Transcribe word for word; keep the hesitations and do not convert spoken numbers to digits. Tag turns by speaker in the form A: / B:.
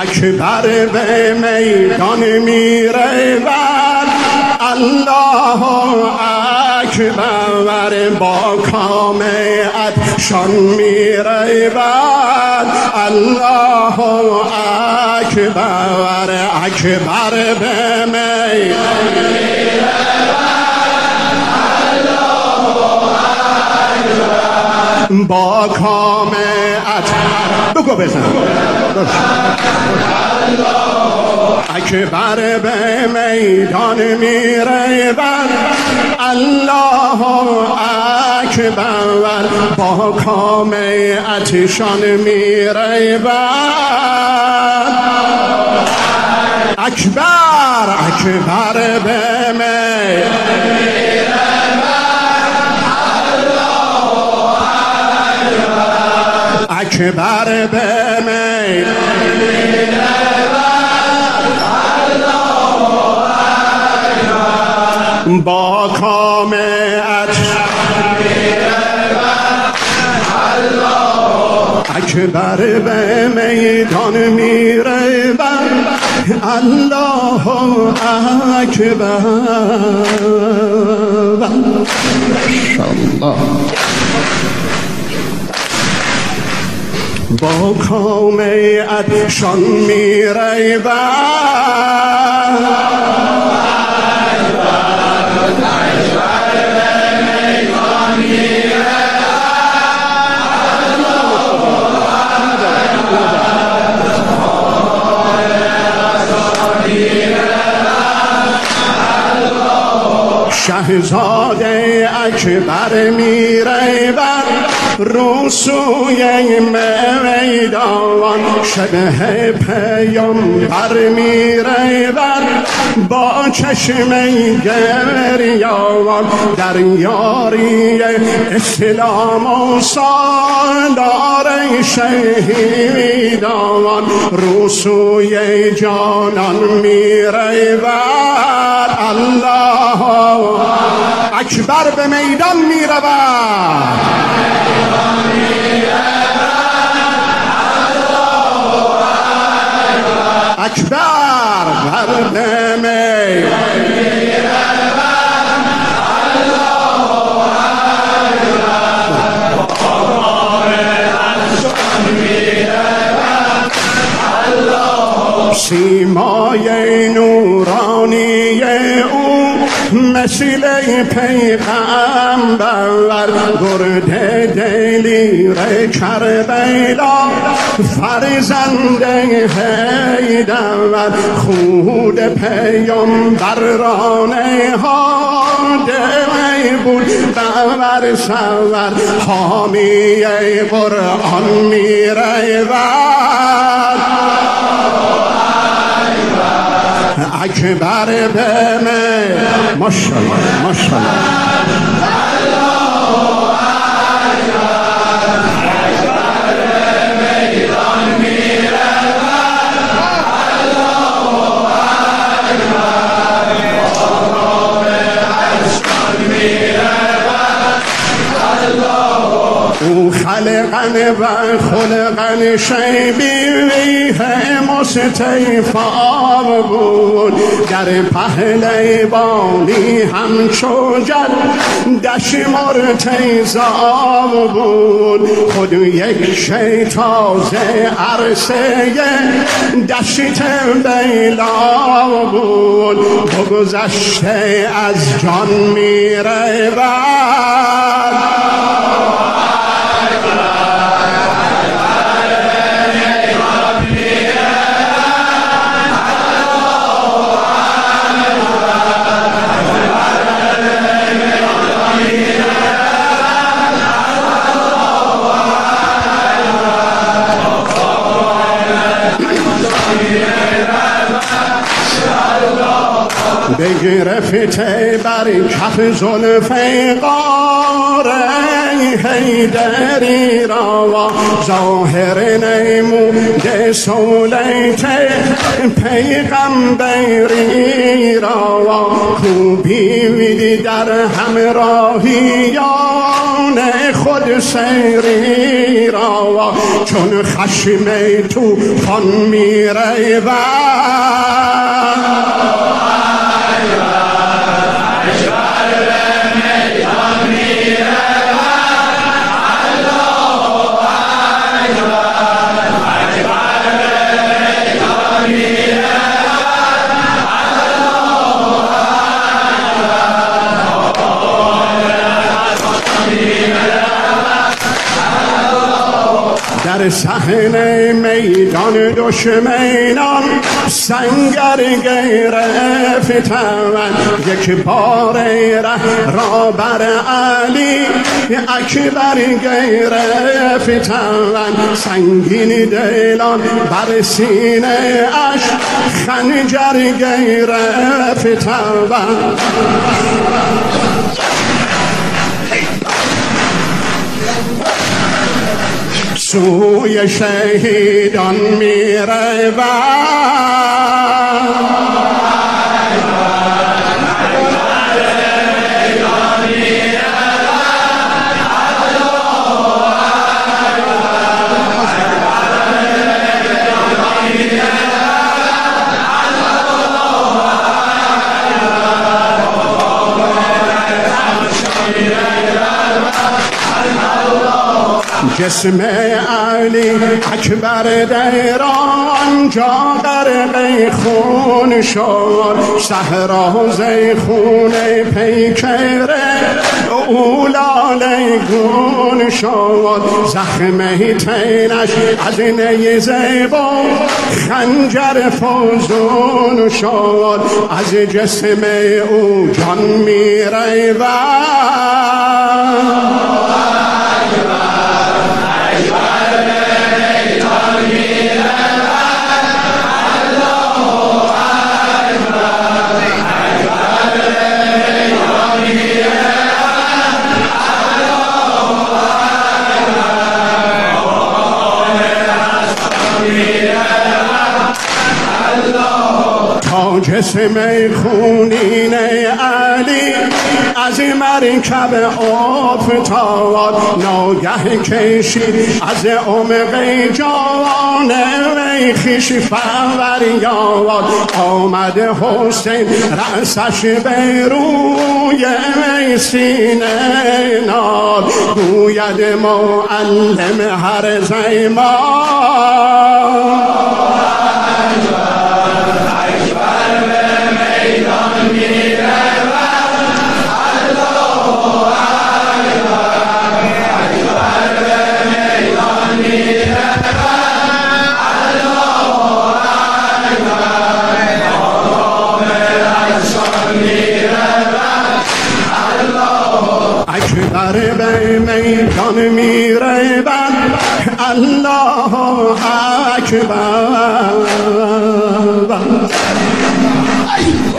A: اکبر به میدان میره بر الله اکبر با کامت شان میره بر الله اکبر اکبر به میدان میره با کامت بگو بزن اکبر به میدان میره بر الله اکبر با کامتشان میره بر اکبر اکبر به میدان اکبر به میدان با کامت اکبر به میدان میره بر الله اکبر انشاءالله با کامت شان میره بر شهزاده اکبر میره بر رسوی میدان شبه پیامبر میره بر با چشم گریان در یاری اسلام و سالار شهیدان رسوی جانان میره بر الله اکبر به میدان میره بر اکبر بر به میدان سیمای نورانی او مثل پیغمبر گرد دلیر کربلا فرزند حیدر خود پیامبر رانه ها دمی بود بر سور حامی قرآن میره اکبر به میدان ماشاءالله ماشاءالله او خلقن و خلقن شیبیه مستیفا بود در پهلوانی همچو جد دش مرتضا بود خود یک شیطازه عرصه دشت بیلا بود بگذشته از جان میره بر بگرفته بر کف زلف قاره علی حیدری را ظاهر نموده سولیت پیغمبری را کو بیویدی در همراهیان خود سیری را چون خشم طوفان میره و در صحنه میدان دشمنان سنگر گرفتند یک بار ره را بر علی اکبر گرفتند سنگین دلان بر سینه اش خنجر گرفتند سوی شهیدان میره و جسم علی اکبر دیران جا غرق خون شد صحرا خون پیکر اولاله گون شد زخم تینش از نیزه و خنجر فوزون شد از جسم او جان میره و جسم خونین علی از مرکب افتاد ناگه کشید از عمق جان وی خویش فریاد آمد حسین رأسش به روی وی سینه ناد گوید معلم هر زمان اکبر به میدان میره بر الله اکبر